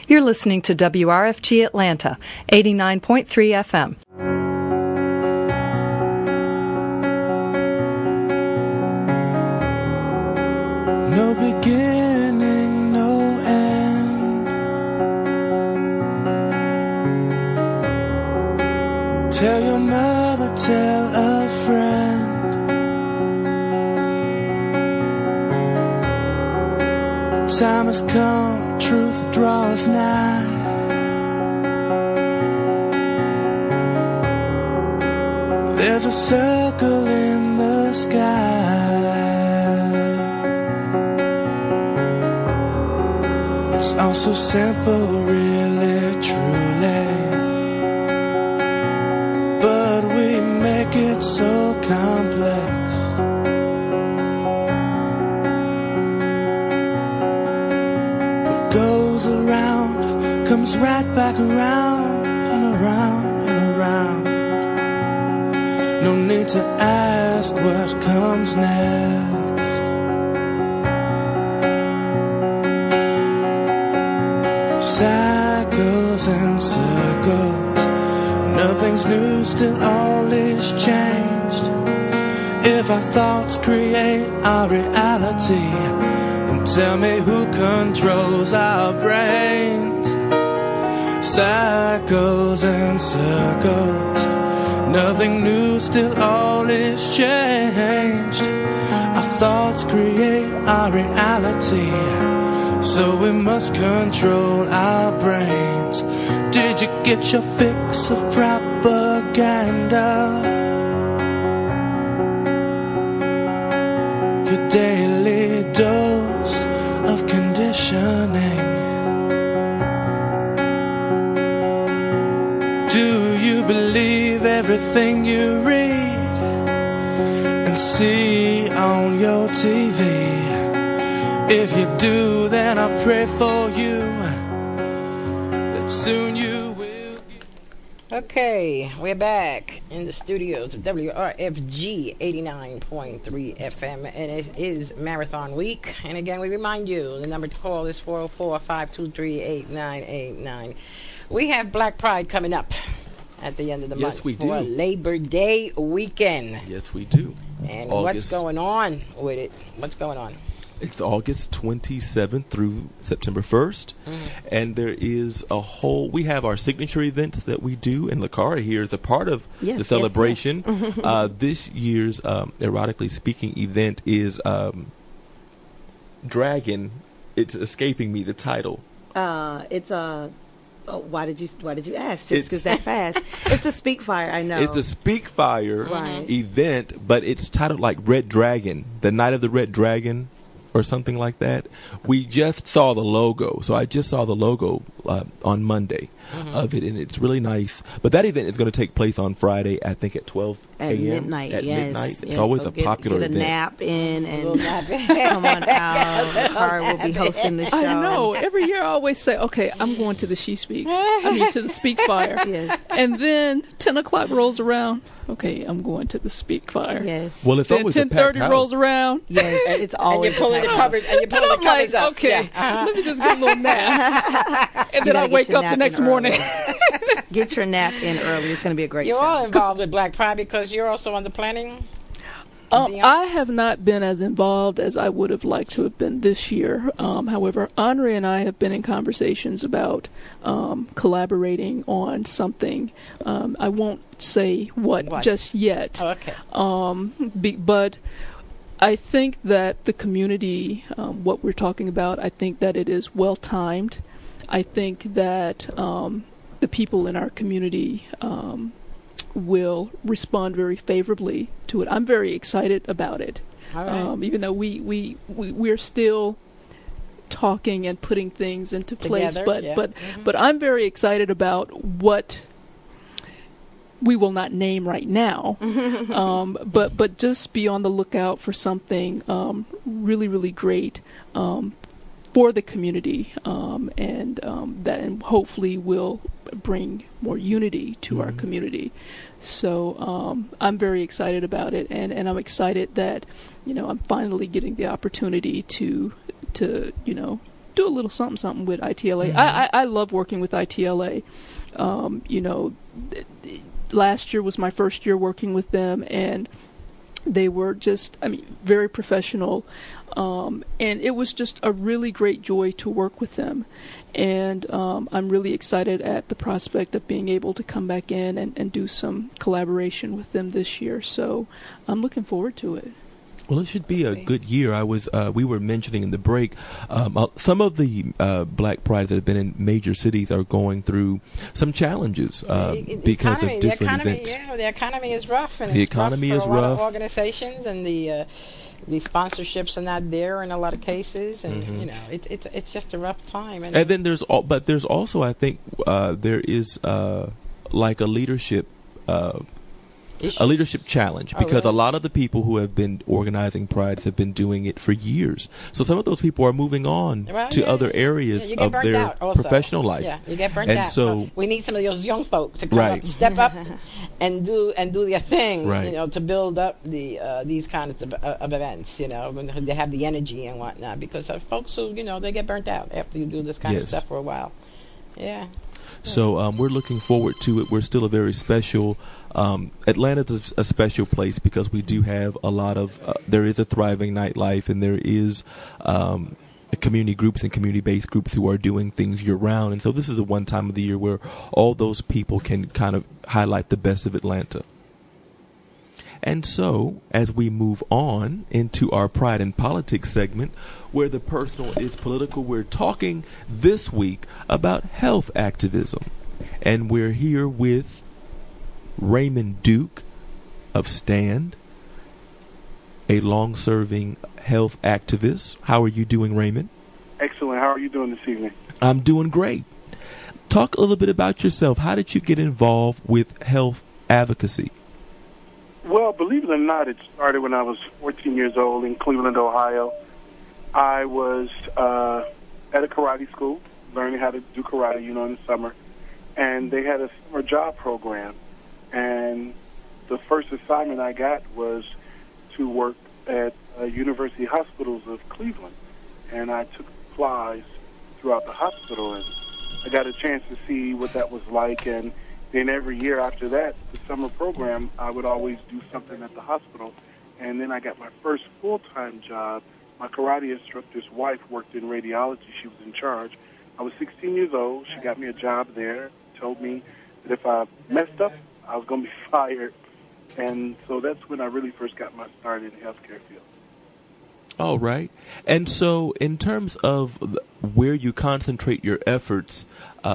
You're listening to WRFG Atlanta, 89.3 FM. No beginning, no end. Tell your mother, tell a friend. Time has come, truth draws nigh. There's a circle in the sky. It's all so simple, really, truly, but we make it so complex. What goes around comes right back around and around and around. No need to ask what comes next. Cycles and circles, nothing's new, still all is changed. If our thoughts create our reality, then tell me who controls our brains. Cycles and circles, nothing new, still all is changed. Our thoughts create our reality, so we must control our brains. Did you get your fix of propaganda? Your daily dose of conditioning. Do you believe everything you read and see on your TV? If you do, then I pray for you that soon you will. Okay, we're back in the studios of WRFG 89.3 FM, and it is Marathon Week. And again, we remind you, the number to call is 404-523-8989. We have Black Pride coming up at the end of the month. Yes, we do. For Labor Day weekend. Yes, we do. And what's going on with it? What's going on? It's August 27th through September 1st. And there is a whole, we have our signature events that we do, and Lakara here is a part of the celebration. Yes. This year's Erotically Speaking event is Dragon. It's escaping me, the title. It's a... Oh, why did you ask? Just because that fast? It's the Speak Fire, I know. It's the Speak Fire event, but it's titled like Red Dragon, the Night of the Red Dragon, or something like that. We just saw the logo, so I just saw the logo on Monday of it, and it's really nice. But that event is going to take place on Friday, I think, at 12 a.m. At midnight. At yes, midnight. It's yes, always so a popular event. Get a nap in and come on out. Cara will be hosting the show. I know. Every year I always say, okay, I'm going to the She Speaks. To the Speak Fire. Yes. And then 10 o'clock rolls around. Okay, I'm going to the Speak Fire. Yes. Well, it's then always 10:30 rolls around. Yes, it's always. And you're pulling the covers. And you're pulling the covers up. Okay, let me just get a little nap. And then I wake up the next morning. Get your nap in early. It's going to be a great show. You're all involved with Black Pride because you're also on the planning? I have not been as involved as I would have liked to have been this year. However, Andre and I have been in conversations about collaborating on something. I won't say what just yet. Oh, okay. But I think that the community, what we're talking about, I think that it is well timed. I think that the people in our community will respond very favorably to it. I'm very excited about it. All right. Even though we're still talking and putting things into place, Together, but I'm very excited about what we will not name right now. But just be on the lookout for something really, really great for the community, and that hopefully will bring more unity to our community. So I'm very excited about it, and I'm excited that I'm finally getting the opportunity to do a little something with ITLA. I love working with ITLA. Last year was my first year working with them, and they were just, very professional. And it was just a really great joy to work with them. And I'm really excited at the prospect of being able to come back in and do some collaboration with them this year. So I'm looking forward to it. Well, it should be a good year. We were mentioning in the break, some of the Black Prides that have been in major cities are going through some challenges because of different events. Yeah, the economy is rough, and the economy is rough for a lot rough. of organizations, and the sponsorships are not there in a lot of cases, and it's just a rough time. And then there's also, I think, there is like a leadership. A leadership challenge, because a lot of the people who have been organizing prides have been doing it for years. So some of those people are moving on to other areas of their professional life. Yeah, you get burnt out. So we need some of those young folk to come up, step up, and do their thing. Right. To build up these kinds of events. When they have the energy and whatnot. Because folks who they get burnt out after you do this kind of stuff for a while. Yeah. So we're looking forward to it. We're still a very special. Atlanta's a special place because we do have a lot of. There is a thriving nightlife, and there is community groups and community-based groups who are doing things year-round. And so this is the one time of the year where all those people can kind of highlight the best of Atlanta. And so, as we move on into our Pride in Politics segment, where the personal is political, we're talking this week about health activism. And we're here with Raymond Duke of STAND, a long-serving health activist. How are you doing, Raymond? Excellent. How are you doing this evening? I'm doing great. Talk a little bit about yourself. How did you get involved with health advocacy? Well, believe it or not, it started when I was 14 years old in Cleveland, Ohio. I was at a karate school, learning how to do karate, in the summer. And they had a summer job program. And the first assignment I got was to work at University Hospitals of Cleveland. And I took supplies throughout the hospital, and I got a chance to see what that was like. And then every year after that, the summer program, I would always do something at the hospital. And then I got my first full-time job. My karate instructor's wife worked in radiology. She was in charge. I was 16 years old. She got me a job there, told me that if I messed up, I was going to be fired. And so that's when I really first got my start in the healthcare field. All right. And so in terms of where you concentrate your efforts,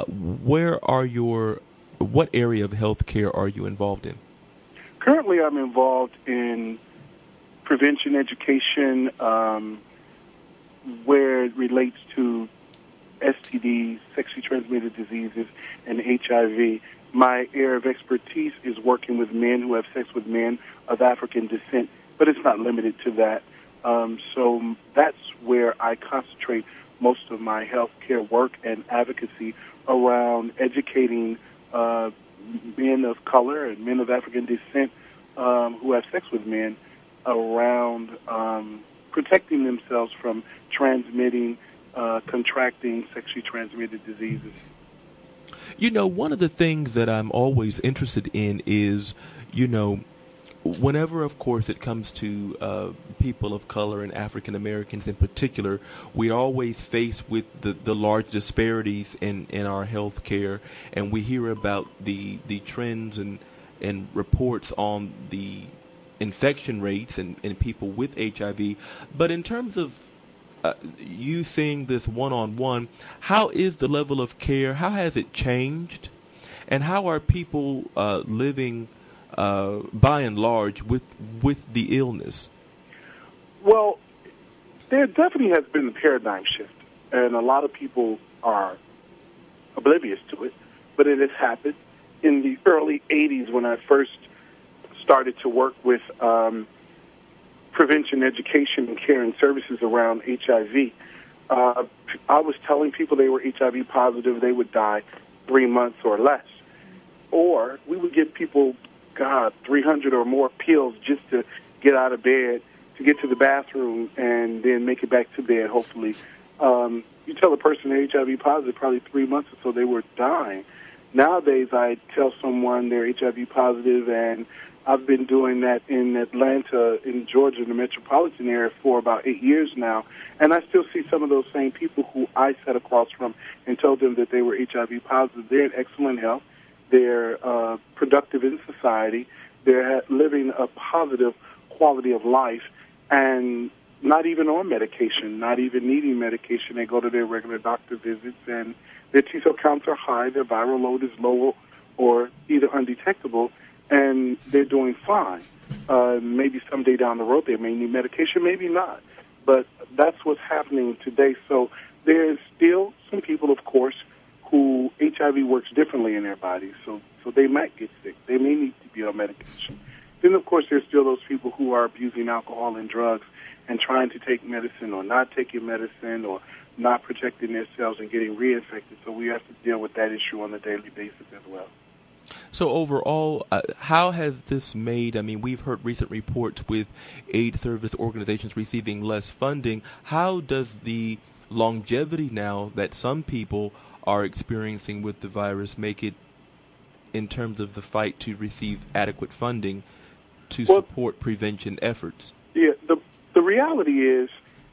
what area of healthcare are you involved in? Currently, I'm involved in prevention education, where it relates to STDs, sexually transmitted diseases, and HIV. My area of expertise is working with men who have sex with men of African descent, but it's not limited to that. So that's where I concentrate most of my healthcare work and advocacy around educating men of color and men of African descent who have sex with men around protecting themselves from transmitting, contracting sexually transmitted diseases. One of the things that I'm always interested in is, whenever, of course, it comes to people of color and African Americans in particular, we are always faced with the large disparities in our health care, and we hear about the trends and reports on the infection rates and people with HIV. But in terms of you seeing this one-on-one, how is the level of care? How has it changed? And how are people living by and large with the illness? Well, there definitely has been a paradigm shift, and a lot of people are oblivious to it, but it has happened. In the early 80s, when I first started to work with prevention, education, and care and services around HIV, I was telling people they were HIV positive, they would die 3 months or less. Or we would give people 300 or more pills just to get out of bed, to get to the bathroom, and then make it back to bed, hopefully. you tell a person they're HIV positive, probably 3 months or so they were dying. Nowadays, I tell someone they're HIV positive, and I've been doing that in Atlanta, in Georgia, in the metropolitan area for about 8 years now, and I still see some of those same people who I sat across from and told them that they were HIV positive. They're in excellent health. They're productive in society. They're living a positive quality of life, and not even on medication, not even needing medication. They go to their regular doctor visits, and their T-cell counts are high, their viral load is low or either undetectable, and they're doing fine. Maybe someday down the road they may need medication, maybe not. But that's what's happening today. So there's still some people, of course, who HIV works differently in their bodies. So they might get sick. They may need to be on medication. Then, of course, there's still those people who are abusing alcohol and drugs and trying to take medicine or not taking medicine or not protecting themselves and getting reinfected. So we have to deal with that issue on a daily basis as well. So overall, how has this made, I mean, we've heard recent reports with aid service organizations receiving less funding. How does the longevity now that some people are experiencing with the virus make it in terms of the fight to receive adequate funding to support prevention efforts? Yeah, the reality is,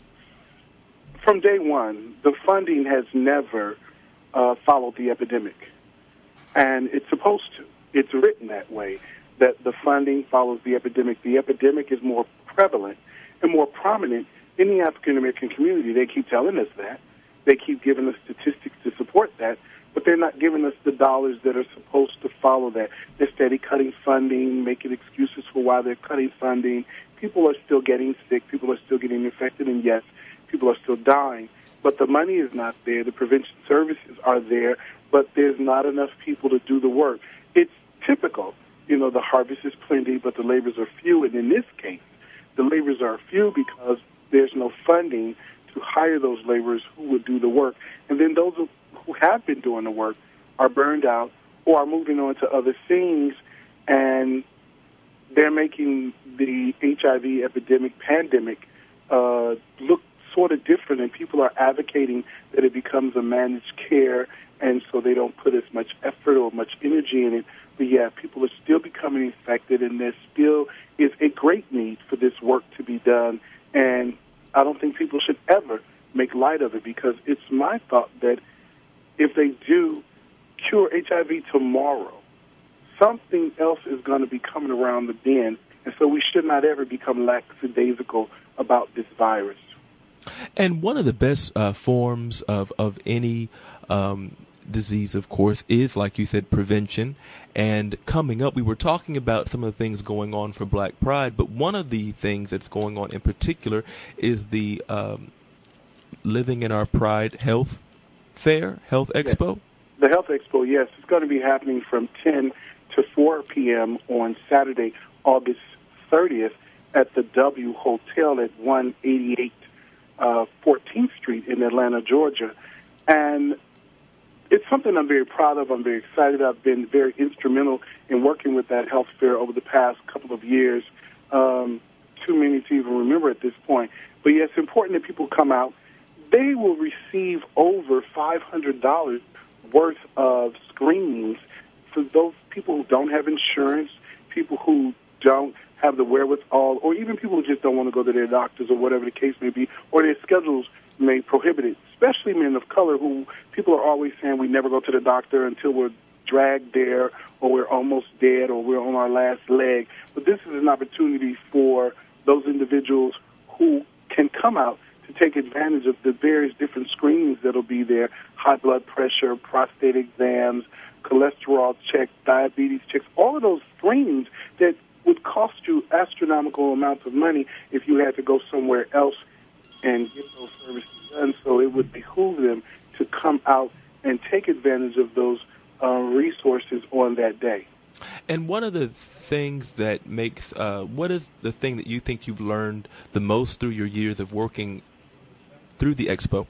from day one, the funding has never followed the epidemic. And it's supposed to. It's written that way, that the funding follows the epidemic. The epidemic is more prevalent and more prominent in the African-American community. They keep telling us that. They keep giving us statistics to support that, but they're not giving us the dollars that are supposed to follow that. They're steady cutting funding, making excuses for why they're cutting funding. People are still getting sick. People are still getting infected, and yes, people are still dying. But the money is not there. The prevention services are there, but there's not enough people to do the work. It's typical. You know, the harvest is plenty, but the laborers are few. And in this case, the laborers are few because there's no funding to hire those laborers who would do the work. And then those who have been doing the work are burned out or are moving on to other things, and they're making the HIV epidemic, pandemic, look sort of different, and people are advocating that it becomes a managed care, and so they don't put as much effort or much energy in it. But yeah, people are still becoming infected, and there still is a great need for this work to be done, and I don't think people should ever make light of it, because it's my thought that if they do cure HIV tomorrow, something else is going to be coming around the bend, and so we should not ever become lackadaisical about this virus. And one of the best forms of any disease, of course, is, like you said, prevention. And coming up, we were talking about some of the things going on for Black Pride, but one of the things that's going on in particular is the Living in Our Pride Health Fair, Health Expo. Yes. The Health Expo, yes. It's going to be happening from 10 to 4 p.m. on Saturday, August 30th at the W Hotel at 188 14th Street in Atlanta, Georgia. And it's something I'm very proud of. I'm very excited. I've been very instrumental in working with that health fair over the past couple of years. Too many to even remember at this point. But, yes, it's important that people come out. They will receive over $500 worth of screenings for those people who don't have insurance, people who don't have the wherewithal, or even people who just don't want to go to their doctors or whatever the case may be, or their schedules may prohibit it, especially men of color who people are always saying we never go to the doctor until we're dragged there or we're almost dead or we're on our last leg. But this is an opportunity for those individuals who can come out to take advantage of the various different screenings that will be there: high blood pressure, prostate exams, cholesterol checks, diabetes checks, all of those screenings that would cost you astronomical amounts of money if you had to go somewhere else and get those services done. So it would behoove them to come out and take advantage of those resources on that day. And one of the things that makes, what is the thing that you think you've learned the most through your years of working through the expo?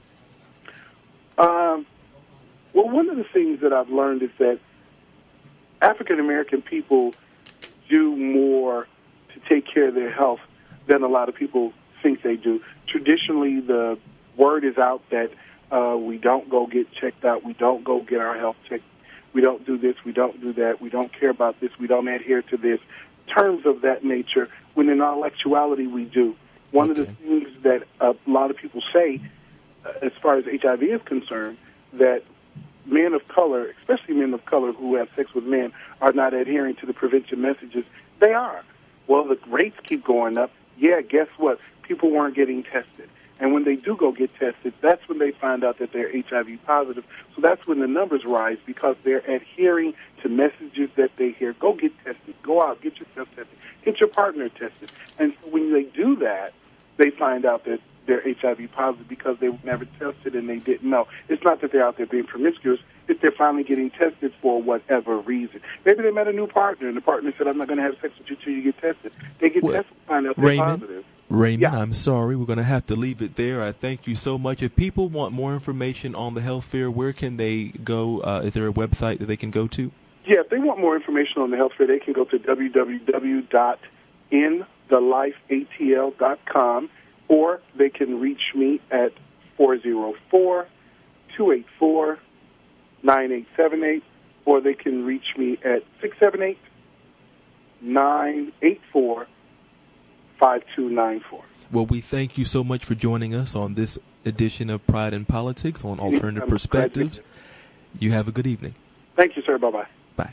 Well, one of the things that I've learned is that African American people do more to take care of their health than a lot of people think they do. Traditionally, the word is out that We don't go get checked out. We don't go get our health checked. We don't do this. We don't do that. We don't care about this. We don't adhere to this. Terms of that nature, when in all actuality we do. One of the things that a lot of people say, as far as HIV is concerned, that men of color, especially men of color who have sex with men, are not adhering to the prevention messages. They are. Well, the rates keep going up. Yeah, guess what? People weren't getting tested. And when they do go get tested, that's when they find out that they're HIV positive. So that's when the numbers rise, because they're adhering to messages that they hear. Go get tested. Go out. Get yourself tested. Get your partner tested. And so when they do that, they find out that they're HIV positive because they were never tested and they didn't know. It's not that they're out there being promiscuous. It's they're finally getting tested for whatever reason. Maybe they met a new partner, and the partner said, I'm not going to have sex with you until you get tested. They get tested and find out they're positive. Raymond, I'm sorry. We're going to have to leave it there. I thank you so much. If people want more information on the health fair, where can they go? Is there a website that they can go to? Yeah, if they want more information on the health fair, they can go to www.inthelifeatl.com, or they can reach me at 404-284-9878, or they can reach me at 678-984-5294. Well, we thank you so much for joining us on this edition of Pride in Politics on Alternative Perspectives. You have a good evening. Thank you, sir. Bye-bye. Bye.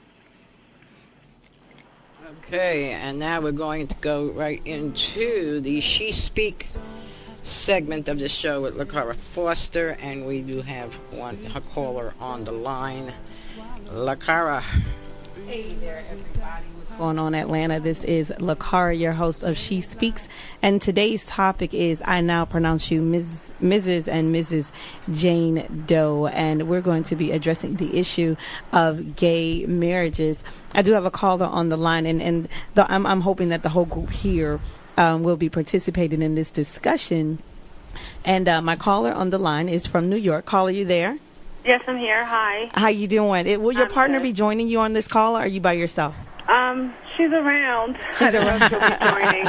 Okay, and now we're going to go right into the She Speak segment of the show with LaCara Foster, and we do have her caller on the line. LaCara. Hey there, everybody. What's going on, Atlanta? This is LaCara, your host of She Speaks, and today's topic is I now pronounce you Mrs. and Mrs. Jane Doe, and we're going to be addressing the issue of gay marriages. I do have a caller on the line, and I'm hoping that the whole group here will be participating in this discussion. And my caller on the line is from New York. Caller, you there? Yes, I'm here. Hi. How you doing? Will your partner be joining you on this call, or are you by yourself? She's around. She's around. She'll be joining.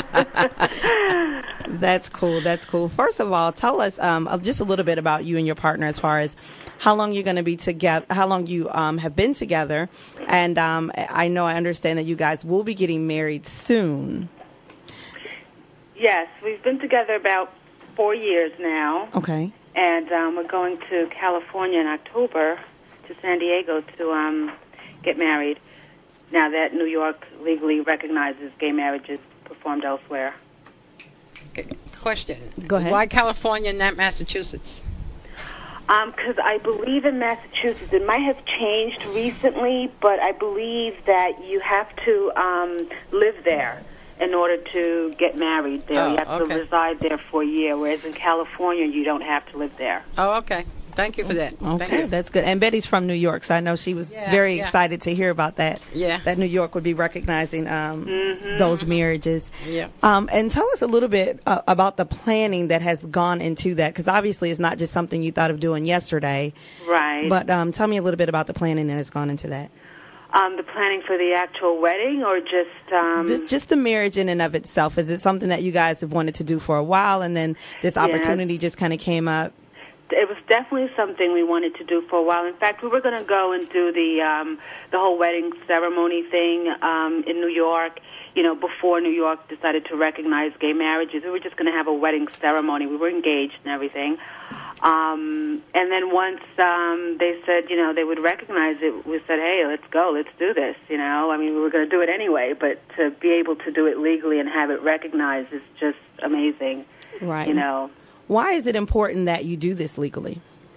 That's cool. That's cool. First of all, tell us just a little bit about you and your partner, as far as how long you're going to be together, how long you have been together, and I understand that you guys will be getting married soon. Yes, we've been together about 4 years now. Okay. And we're going to California in October, to San Diego, to get married, now that New York legally recognizes gay marriages performed elsewhere. Okay. Question. Go ahead. Why California and not Massachusetts? Because I believe in Massachusetts, it might have changed recently, but I believe that you have to live there in order to get married there. You have to reside there for a year, whereas in California, you don't have to live there. Oh, okay. Thank you for that. Okay, that's good. And Betty's from New York, so I know she was very excited to hear about that. Yeah. That New York would be recognizing those marriages. Yeah. And tell us a little bit about the planning that has gone into that, because obviously it's not just something you thought of doing yesterday. Right. But tell me a little bit about the planning that has gone into that. The planning for the actual wedding, or just just the marriage in and of itself? Is it something that you guys have wanted to do for a while, and then this opportunity just kind of came up? It was definitely something we wanted to do for a while. In fact, we were going to go and do the whole wedding ceremony thing in New York. Before New York decided to recognize gay marriages, we were just going to have a wedding ceremony. We were engaged and everything. And then once they said, they would recognize it, we said, hey, let's go, let's do this, we were going to do it anyway, but to be able to do it legally and have it recognized is just amazing. Right. Why is it important that you do this legally?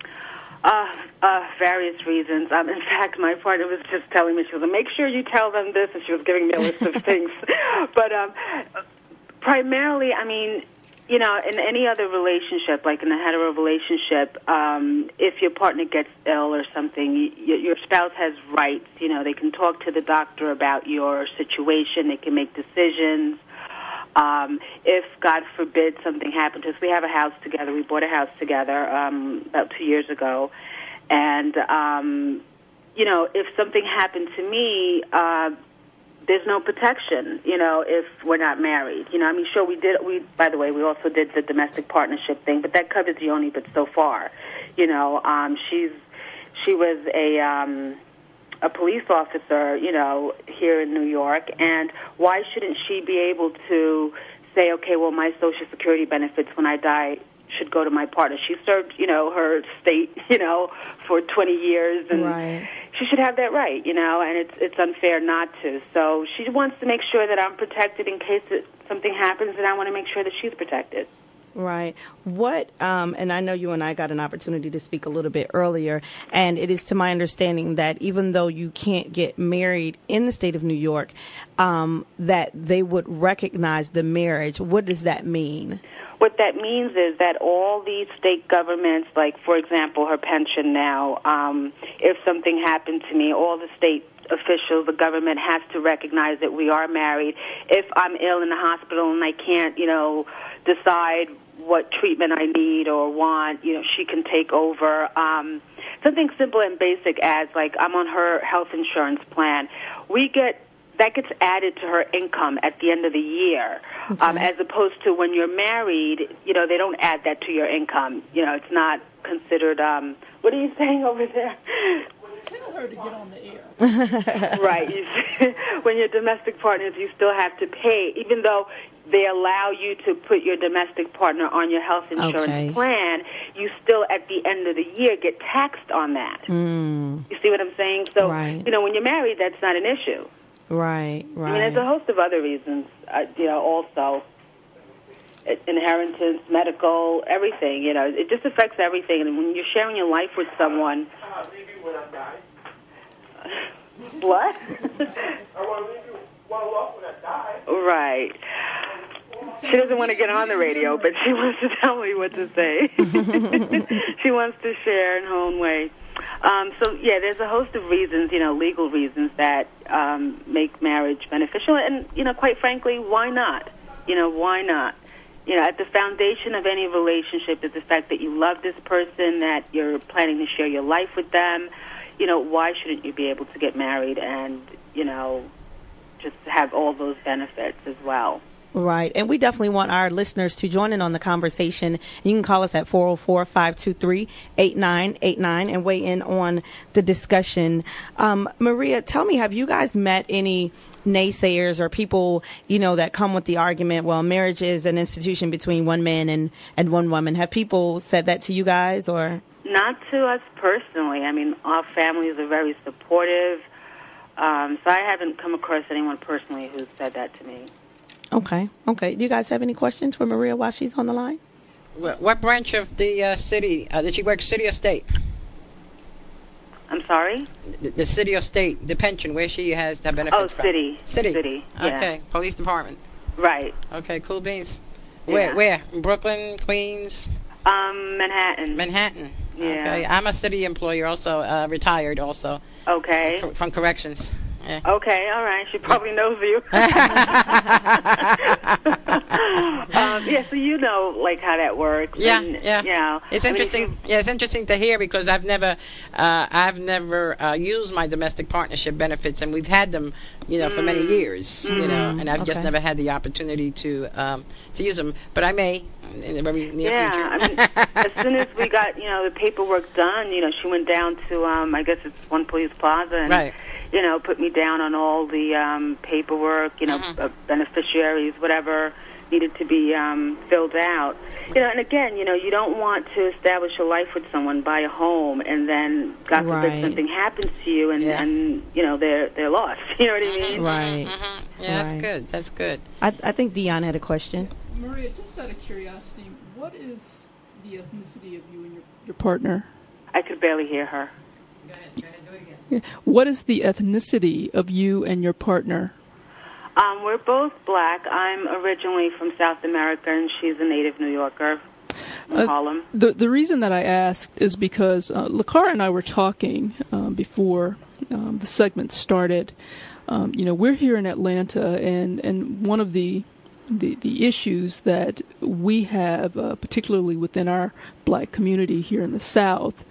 Various reasons. In fact, my partner was just telling me, she was like, make sure you tell them this, and she was giving me a list of things. But primarily, in any other relationship, like in a hetero relationship, if your partner gets ill or something, your spouse has rights. They can talk to the doctor about your situation. They can make decisions. If, God forbid, something happened to us, we have a house together. We bought a house together about 2 years ago. And, if something happened to me, there's no protection, if we're not married. I mean, sure, by the way, we also did the domestic partnership thing, but that covers you only but so far. She was a police officer, here in New York, and why shouldn't she be able to say, okay, well, my Social Security benefits when I die should go to my partner? She served, her state, for 20 years, and right. She should have that right, and it's unfair not to. So she wants to make sure that I'm protected in case something happens, and I want to make sure that she's protected. Right. What, and I know you and I got an opportunity to speak a little bit earlier, and it is to my understanding that even though you can't get married in the state of New York, that they would recognize the marriage. What does that mean? What that means is that all these state governments, like, for example, her pension now, if something happened to me, all the state officials, the government has to recognize that we are married. If I'm ill in the hospital and I can't, decide what treatment I need or want, she can take over. Something simple and basic as, like, I'm on her health insurance plan. That gets added to her income at the end of the year, okay. As opposed to when you're married, they don't add that to your income. It's not considered, what are you saying over there? Tell her to get on the air. Right. When you're domestic partners, you still have to pay, even though they allow you to put your domestic partner on your health insurance plan, you still, at the end of the year, get taxed on that. Mm. You see what I'm saying? So, right. When you're married, that's not an issue. Right, right. I mean, there's a host of other reasons, also. Inheritance, medical, everything, It just affects everything. And when you're sharing your life with someone... What? I want to leave you one off when I die. Right. She doesn't want to get on the radio, but she wants to tell me what to say. She wants to share in her own way. There's a host of reasons, legal reasons that make marriage beneficial. And, quite frankly, why not? Why not? At the foundation of any relationship is the fact that you love this person, that you're planning to share your life with them. Why shouldn't you be able to get married and, just have all those benefits as well? Right. And we definitely want our listeners to join in on the conversation. You can call us at 404-523-8989 and weigh in on the discussion. Maria, tell me, have you guys met any naysayers or people, that come with the argument, well, marriage is an institution between one man and one woman? Have people said that to you guys, or? Not to us personally. I mean, our families are very supportive. So I haven't come across anyone personally who's said that to me. Okay. Do you guys have any questions for Maria while she's on the line? What branch of the city did she work, city or state? I'm sorry? The city or state, the pension, where she has the benefits from? City. City. Yeah. Okay, police department. Right. Okay, cool beans. Yeah. Where? Brooklyn, Queens? Manhattan. Yeah. Okay, I'm a city employee also, retired also. Okay. From corrections. Yeah. Okay, all right. She probably knows you. So like how that works. Yeah, and, yeah. It's interesting. It's interesting to hear because I've never used my domestic partnership benefits, and we've had them, for many years, and I've just never had the opportunity to use them. But I may in the very near future. I mean, as soon as we got the paperwork done, she went down to I guess it's One Police Plaza and. Right. Put me down on all the paperwork, beneficiaries, whatever needed to be filled out. And again, you don't want to establish a life with someone, buy a home, and then, God forbid, something happens to you, and they're lost. You know what I mean? Right. Yeah, that's good. I think Dion had a question. Maria, just out of curiosity, what is the ethnicity of you and your partner? I could barely hear her. Go ahead, do it again. What is the ethnicity of you and your partner? We're both black. I'm originally from South America, and she's a native New Yorker in Harlem. The reason that I asked is because Lakara and I were talking before the segment started. We're here in Atlanta, and one of the issues that we have, particularly within our black community here in the South,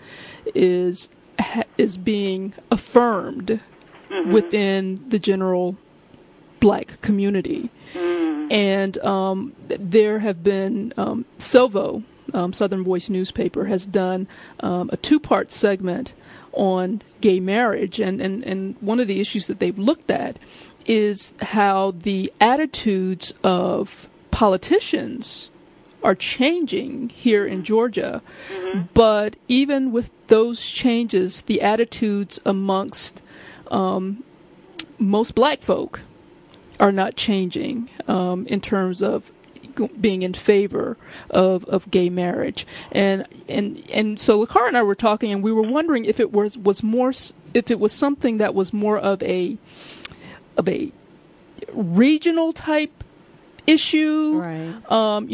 is being affirmed within the general black community. And there have been Sovo, Southern Voice newspaper, has done a 2-part segment on gay marriage, and one of the issues that they've looked at is how the attitudes of politicians are changing here in Georgia. But even with those changes, the attitudes amongst most black folk are not changing in terms of being in favor of gay marriage. And so LaCara and I were talking, and we were wondering if it was something that was more of a regional type issue. Right.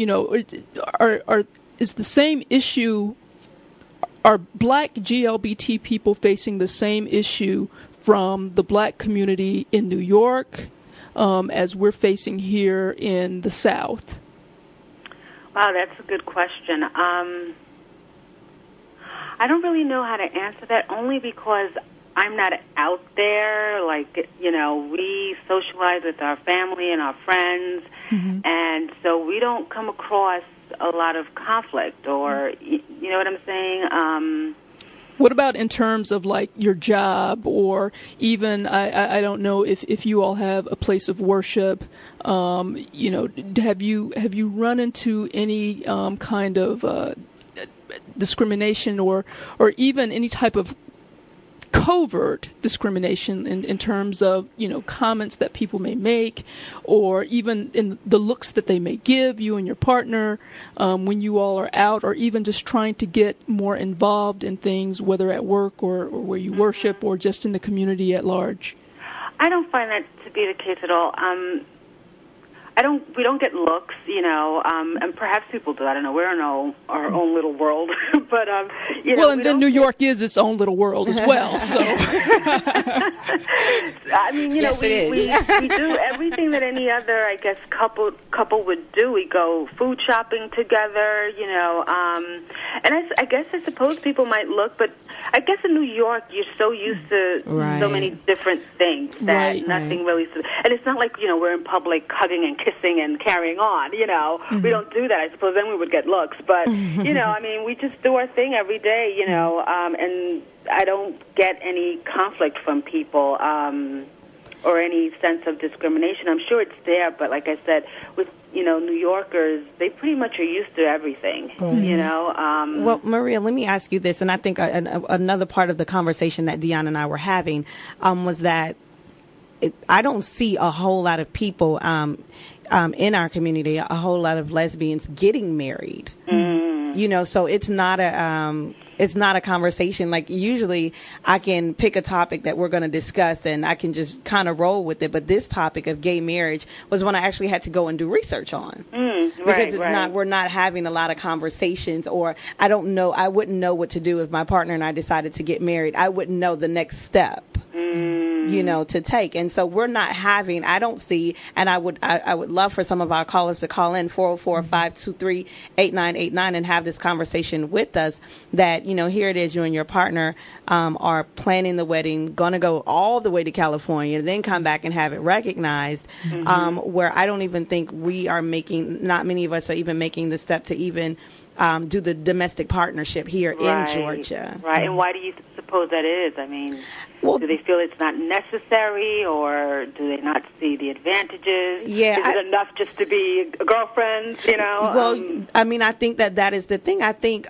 Is the same issue, are black GLBT people facing the same issue from the black community in New York as we're facing here in the South? Wow, that's a good question. I don't really know how to answer that, only because I'm not out there. Like, we socialize with our family and our friends, and so we don't come across a lot of conflict, or, you know what I'm saying? What about in terms of like your job, or even I don't know if you all have a place of worship? Have you run into any kind of discrimination, or even any type of covert discrimination in terms of comments that people may make, or even in the looks that they may give you and your partner when you all are out, or even just trying to get more involved in things, whether at work or where you worship, or just in the community at large? I don't find that to be the case at all. We don't get looks, and perhaps people do. I don't know. We're in our own little world, but well, and then New York is its own little world as well. So, I mean, yes, we do everything that any other, I guess, couple would do. We go food shopping together, and I suppose people might look, but I guess in New York you're so used to so many different things that nothing really. And it's not like we're in public hugging and kissing and carrying on. We don't do that. I suppose then we would get looks, but I mean, we just do our thing every day. And I don't get any conflict from people or any sense of discrimination. I'm sure it's there, but like I said, with New Yorkers, they pretty much are used to everything. Well, Maria, let me ask you this, and I think another part of the conversation that Deanna and I were having was that I don't see a whole lot of people in our community, a whole lot of lesbians getting married. So it's not a conversation. Like, usually I can pick a topic that we're going to discuss and I can just kind of roll with it. But this topic of gay marriage was one I actually had to go and do research on. Because we're not having a lot of conversations, or I wouldn't know what to do if my partner and I decided to get married. I wouldn't know the next step. To take. And so we're not having, I don't see, and I would love for some of our callers to call in 404-523-8989 and have this conversation with us, that, here it is, you and your partner are planning the wedding, going to go all the way to California, then come back and have it recognized, where I don't even think not many of us are even making the step to even do the domestic partnership here in Georgia. Right. And why do you suppose that is? I mean, do they feel it's not necessary, or do they not see the advantages? Yeah, is it enough just to be girlfriends, Well, I mean, I think that is the thing. I think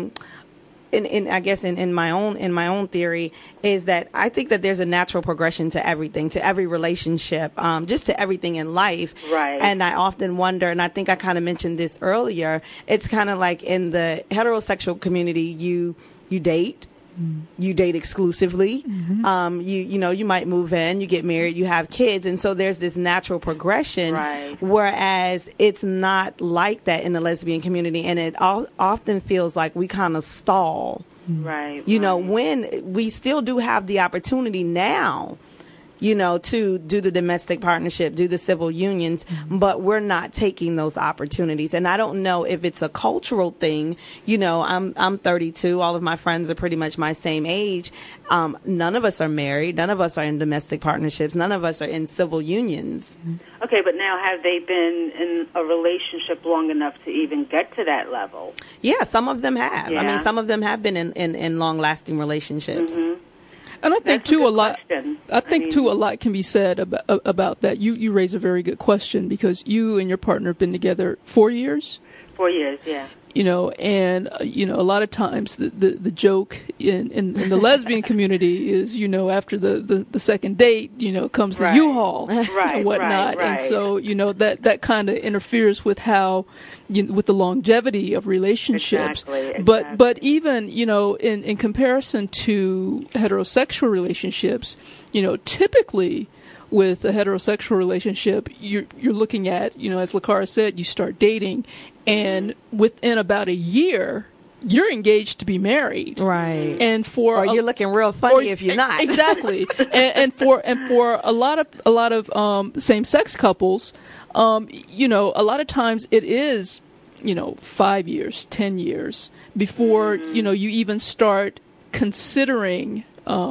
in my own theory is that I think that there's a natural progression to everything, to every relationship, just to everything in life. Right. And I often wonder, and I think I kind of mentioned this earlier, it's kind of like in the heterosexual community, you date. You date exclusively. You might move in, you get married, you have kids, and so there's this natural progression. Right. Whereas it's not like that in the lesbian community, and it often feels like we kind of stall. Right. When we still do have the opportunity now to do the domestic partnership, do the civil unions, but we're not taking those opportunities. And I don't know if it's a cultural thing. I'm 32. All of my friends are pretty much my same age. None of us are married. None of us are in domestic partnerships. None of us are in civil unions. Okay, but now have they been in a relationship long enough to even get to that level? Yeah, some of them have. Yeah. I mean, some of them have been in long-lasting relationships. Mm-hmm. And I think That's a too good a lot. question. I think too a lot can be said about that. You raise a very good question, because you and your partner have been together 4 years. 4 years, yeah. And a lot of times the joke in the lesbian community is, after the second date, comes the Right. U-Haul Right, and whatnot. right. And so, that kind of interferes with how, with the longevity of relationships. Exactly. But even, in comparison to heterosexual relationships, typically with a heterosexual relationship, you're looking at, as LaCara said, you start dating, and within about a year, you're engaged to be married. Right. And or you're looking real funny if you're not. Exactly. and for a lot of same-sex couples, a lot of times it is, 5 years, 10 years before, you even start considering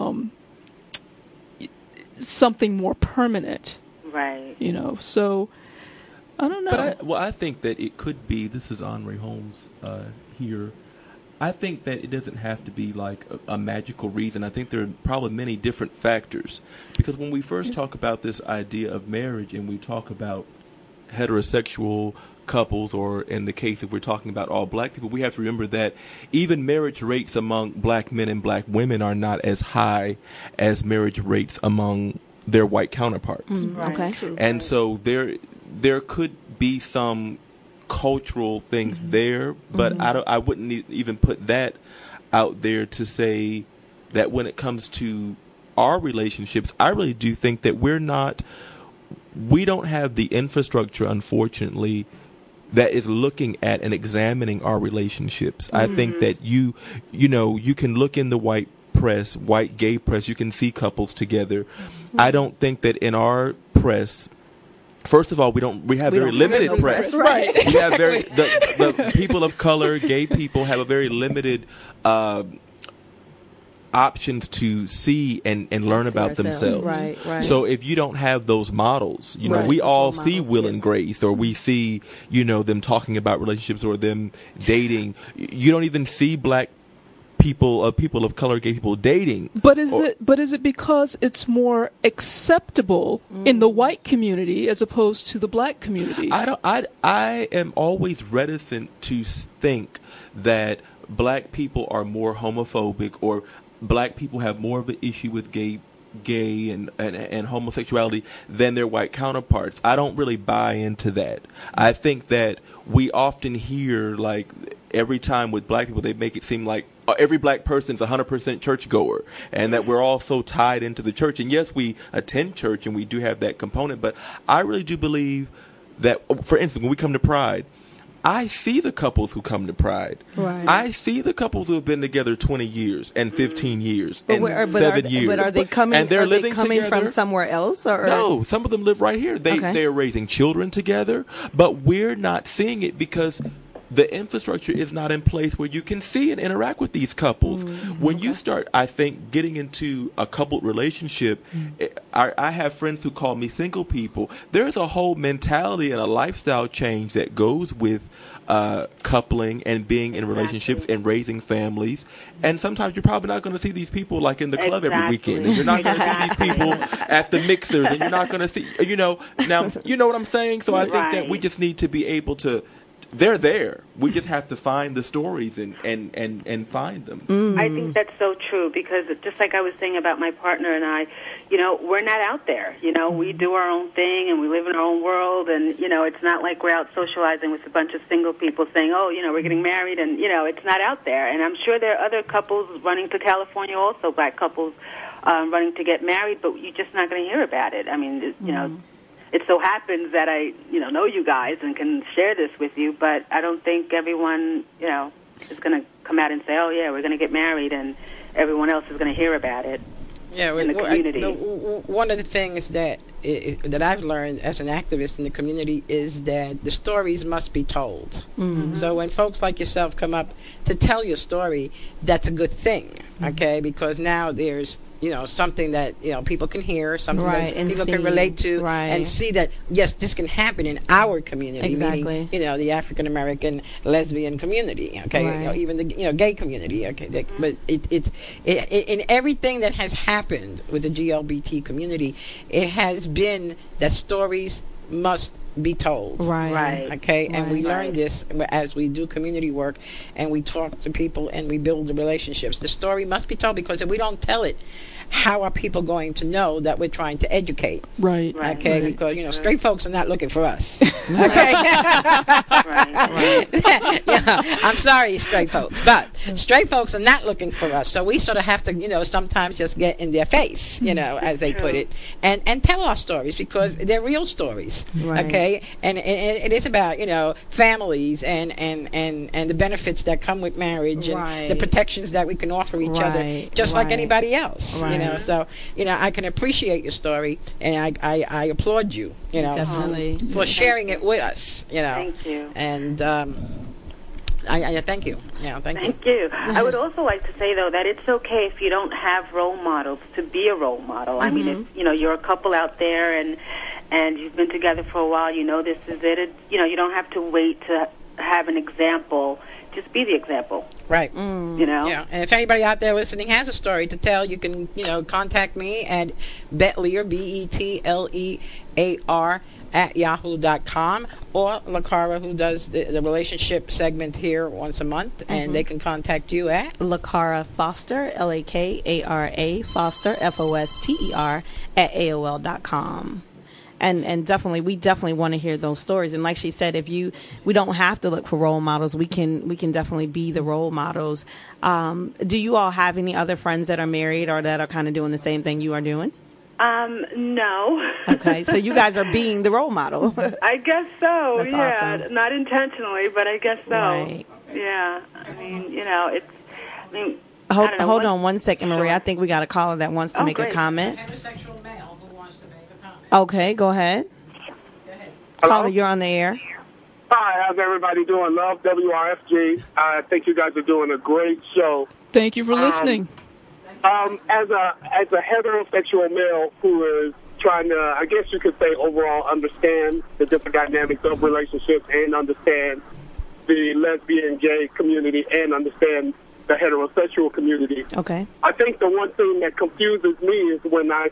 something more permanent. Right. So I don't know. But I think that it could be, this is Henri Holmes here, I think that it doesn't have to be like a magical reason. I think there are probably many different factors. Because when we first talk about this idea of marriage and we talk about heterosexual couples, or in the case if we're talking about all black people, we have to remember that even marriage rates among black men and black women are not as high as marriage rates among their white counterparts. Right. Okay. True. And so there could be some cultural things there, but I wouldn't even put that out there to say that when it comes to our relationships, I really do think that we don't have the infrastructure, unfortunately, that is looking at and examining our relationships. I think that you can look in the white press, white gay press, you can see couples together. I don't think that in our press, first of all, we have very limited press. Right. We have the people of color, gay people have a very limited options to see and learn about themselves. Right. So if you don't have those models, Right. we all Those see models, Will yes. and Grace, or we see, them talking about relationships or them dating. You don't even see black people of color, gay people dating. But is it because it's more acceptable in the white community as opposed to the black community? I am always reticent to think that black people are more homophobic, or black people have more of an issue with gay and homosexuality than their white counterparts. I don't really buy into that. I think that we often hear, like, every time with black people, they make it seem like every black person is 100% churchgoer, and that we're all so tied into the church. And yes, we attend church and we do have that component, but I really do believe that, for instance, when we come to Pride, I see the couples who come to Pride. Right. I see the couples who have been together 20 years and 15 years But and 7 years. But are they coming? And they're living coming together from somewhere else? Or no, some of them live right here. They're raising children together, but we're not seeing it because the infrastructure is not in place where you can see and interact with these couples. When you start, I think, getting into a coupled relationship, I have friends who call me single people. There's a whole mentality and a lifestyle change that goes with coupling and being in relationships and raising families. And sometimes you're probably not going to see these people like in the club every weekend. And you're not going to see these people at the mixers. And you're not going to see, now, you know what I'm saying? So I think that we just need to be able to, they're there. We just have to find the stories and find them. I think that's so true, because just like I was saying about my partner and I, we're not out there. We do our own thing and we live in our own world, and, it's not like we're out socializing with a bunch of single people saying, oh, we're getting married, and, it's not out there. And I'm sure there are other couples running to California also, black couples running to get married, but you're just not going to hear about it. I mean, it so happens that I, know you guys and can share this with you, but I don't think everyone, is going to come out and say, oh, yeah, we're going to get married, and everyone else is going to hear about it. Yeah, in the community. One of the things that I've learned as an activist in the community is that the stories must be told. Mm-hmm. So when folks like yourself come up to tell your story, that's a good thing, okay? Because now there's something that people can hear, something that people can relate to, and see that yes, this can happen in our community, meaning the African American lesbian community, okay, even the gay community, okay. But it's in everything that has happened with the GLBT community, it has been that stories must be told. Right. Okay. And we learn this as we do community work and we talk to people and we build the relationships. The story must be told, because if we don't tell it, how are people going to know that we're trying to educate? Right. Okay. Right. Because straight folks are not looking for us. Okay. I'm sorry, straight folks, but straight folks are not looking for us. So we sort of have to sometimes just get in their face, as they put it, and tell our stories, because they're real stories. Right. Okay. And it is about families and the benefits that come with marriage and the protections that we can offer each other, just like anybody else. So I can appreciate your story, and I applaud you, Definitely. for sharing it with us. Thank you. And I thank you. Thank you. I would also like to say, though, that it's okay if you don't have role models to be a role model. I mean, if you're a couple out there and you've been together for a while, this is it. You don't have to wait to have an example. Just be the example. Right. Yeah. And if anybody out there listening has a story to tell, you can, contact me at Betlear, BETLEAR @yahoo.com, or LaCara, who does the relationship segment here once a month, and they can contact you at LaCara Foster, LaKara Foster, FOSTER @AOL.com. And definitely, we definitely want to hear those stories. And like she said, we don't have to look for role models. We can definitely be the role models. Do you all have any other friends that are married or that are kind of doing the same thing you are doing? No. Okay, so you guys are being the role model. I guess so. That's awesome. Not intentionally, but I guess so. Right. Yeah. I mean, it's. Hold on 1 second, Maria. I think we got a caller that wants to make a comment. Heterosexual male who wants to make a comment. Okay, go ahead. Caller, you're on the air. Hi, how's everybody doing? Love WRFG. I think you guys are doing a great show. Thank you for listening. As a heterosexual male who is trying to, I guess you could say, overall understand the different dynamics of relationships and understand the lesbian, gay community and understand the heterosexual community. Okay. I think the one thing that confuses me is when I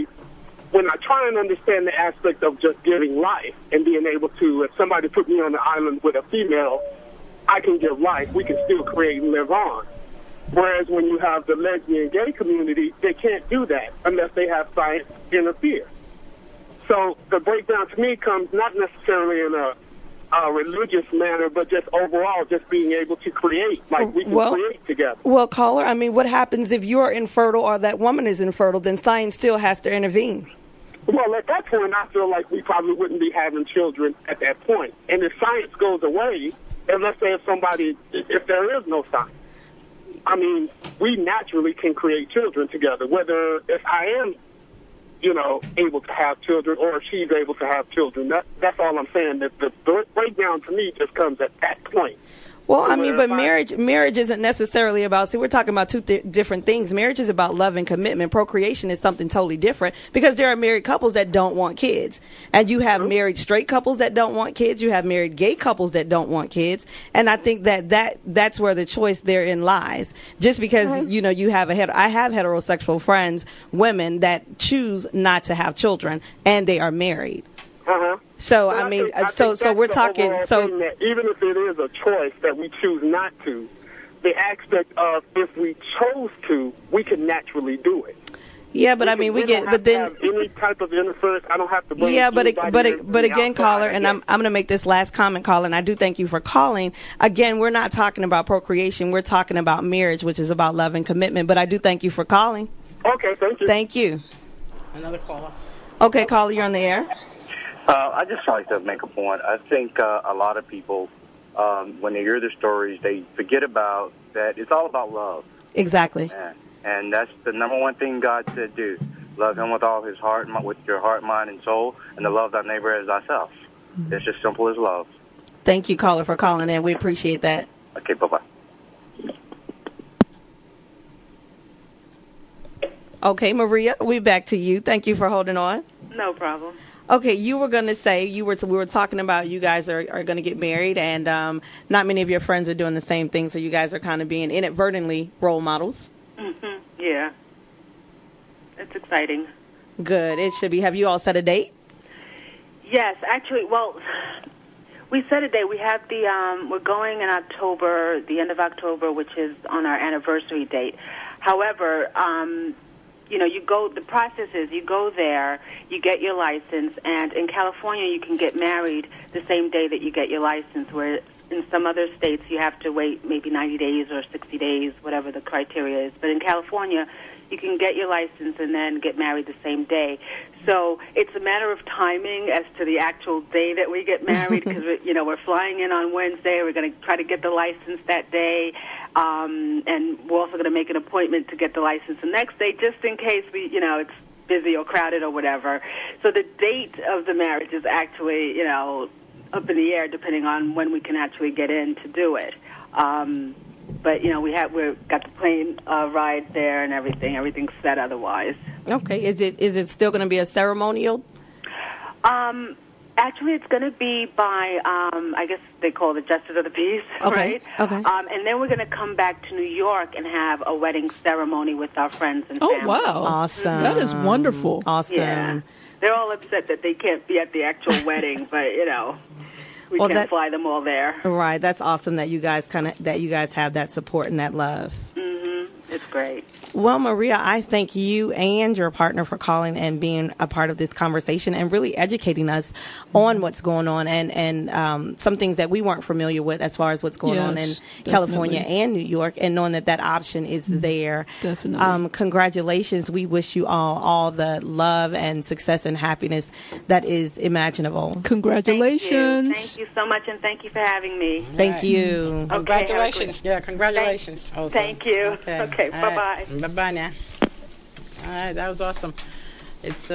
try and understand the aspect of just giving life and being able to, if somebody put me on the island with a female, I can give life. We can still create and live on. Whereas when you have the lesbian gay community, they can't do that unless they have science interfere. So the breakdown to me comes not necessarily in a religious manner, but just overall, just being able to create, like we can create together. Well, caller, I mean, what happens if you're infertile or that woman is infertile? Then science still has to intervene. Well, at that point, I feel like we probably wouldn't be having children at that point. And if science goes away, and let's say if there is no science, I mean, we naturally can create children together, whether if I am, able to have children or if she's able to have children. That's all I'm saying. The breakdown to me just comes at that point. Well, I mean, but marriage isn't necessarily about, we're talking about two different things. Marriage is about love and commitment. Procreation is something totally different, because there are married couples that don't want kids. And you have married straight couples that don't want kids. You have married gay couples that don't want kids. And I think that's where the choice therein lies. Just because, you have I have heterosexual friends, women that choose not to have children, and they are married. So I mean, think so we're talking. So even if it is a choice that we choose not to, the aspect of if we chose to, we can naturally do it. Yeah, but I mean, but then any type of interference, I don't have to bring. Yeah, but again, caller, and I'm going to make this last comment, caller, and I do thank you for calling. Again, we're not talking about procreation; we're talking about marriage, which is about love and commitment. But I do thank you for calling. Okay, thank you. Thank you. Another caller. Okay, caller, you're on the air. I just like to make a point. I think a lot of people, when they hear the stories, they forget about that it's all about love. Exactly. And that's the number one thing God said do. Love him with all his heart, with your heart, mind, and soul, and to love thy neighbor as thyself. It's just simple as love. Thank you, caller, for calling in. We appreciate that. Okay, bye-bye. Okay, Maria, we back to you. Thank you for holding on. No problem. Okay, you were going to say, we were talking about you guys are going to get married, and not many of your friends are doing the same thing, so you guys are kind of being inadvertently role models. Mm-hmm. Yeah. It's exciting. Good. It should be. Have you all set a date? Yes, actually, well, we set a date. We have we're going in October, the end of October, which is on our anniversary date. However, the process is you go there, you get your license, and in California you can get married the same day that you get your license, where in some other states you have to wait maybe 90 days or 60 days, whatever the criteria is. But in California, you can get your license and then get married the same day. So it's a matter of timing as to the actual day that we get married, because we're flying in on Wednesday. We're going to try to get the license that day, and we're also going to make an appointment to get the license the next day, just in case it's busy or crowded or whatever. So the date of the marriage is actually up in the air, depending on when we can actually get in to do it. But we've got the plane ride there and everything. Everything's set otherwise. Okay. Is it still going to be a ceremonial? Actually, it's going to be by I guess they call it Justice of the Peace, okay. right? Okay. And then we're going to come back to New York and have a wedding ceremony with our friends and family. Oh, wow. Awesome. That is wonderful. Awesome. Yeah. They're all upset that they can't be at the actual wedding, but we can't fly them all there. Right. That's awesome that you guys have that support and that love. Mm-hmm. It's great. Well, Maria, I thank you and your partner for calling and being a part of this conversation and really educating us on what's going on and some things that we weren't familiar with as far as what's going on in California and New York, and knowing that option is there. Definitely. Congratulations. We wish you all the love and success and happiness that is imaginable. Congratulations. Thank you so much, and thank you for having me. Thank you. Okay, Congratulations. Yeah, congratulations. Thank you. Okay, bye-bye. Right. Bye-bye now. All right, that was awesome. It's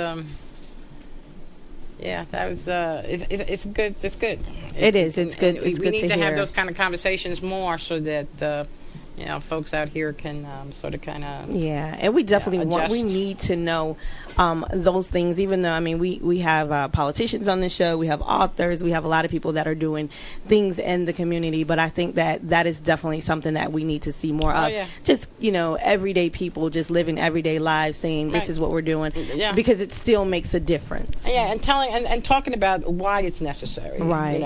yeah, that was it's good. It's good. It is. It's good. We good need to to hear. have those kind of conversations more, so that folks out here can Yeah, and we definitely we need to know those things, even though, we have politicians on this show, we have authors, we have a lot of people that are doing things in the community, but I think that is definitely something that we need to see more of. Just, everyday people just living everyday lives, saying this is what we're doing, because it still makes a difference. Yeah, and telling and talking about why it's necessary. Right.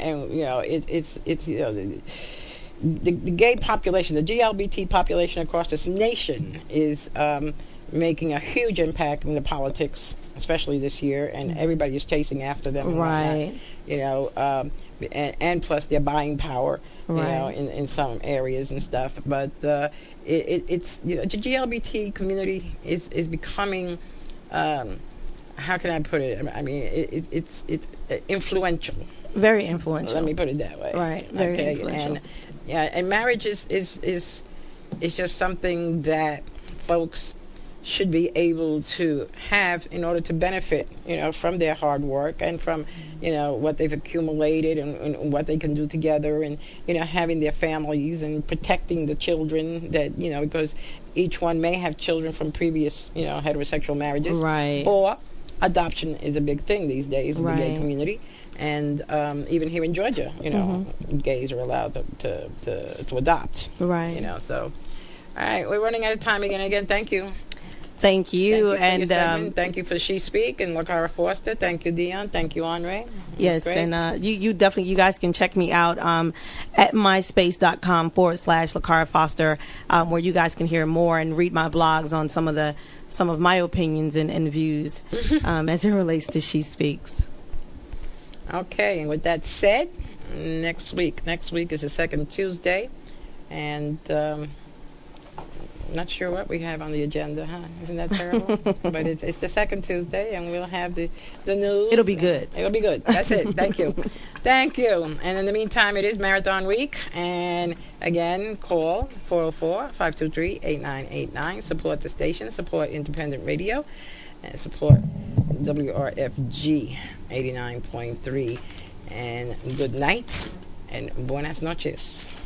The gay population, the GLBT population across this nation is making a huge impact in the politics, especially this year, and everybody is chasing after them. Right. And plus their buying power, in some areas and stuff. But it's the GLBT community is becoming, how can I put it? It's influential. Very influential. Let me put it that way. Right. Very influential. And marriage is just something that folks should be able to have in order to benefit, from their hard work and from, what they've accumulated and what they can do together, and, having their families and protecting the children that, because each one may have children from previous, heterosexual marriages. Right. Or adoption is a big thing these days in the gay community. And even here in Georgia, gays are allowed to adopt. Right. So, all right, we're running out of time again. Again, thank you. Thank you. And thank you for She Speak and LaCara Foster. Thank you, Dion. Thank you, Andre. Yes, and you guys can check me out at myspace.com/LaCara Foster, where you guys can hear more and read my blogs on some of my opinions and views as it relates to She Speaks. Okay, and with that said, next week is the second Tuesday, and not sure what we have on the agenda, huh? Isn't that terrible? But it's the second Tuesday, and we'll have the news. It'll be good. It'll be good. That's it. Thank you. Thank you. And in the meantime, it is Marathon Week. And again, call 404-523-8989. Support the station. Support independent radio. And support WRFG 89.3. And good night and buenas noches.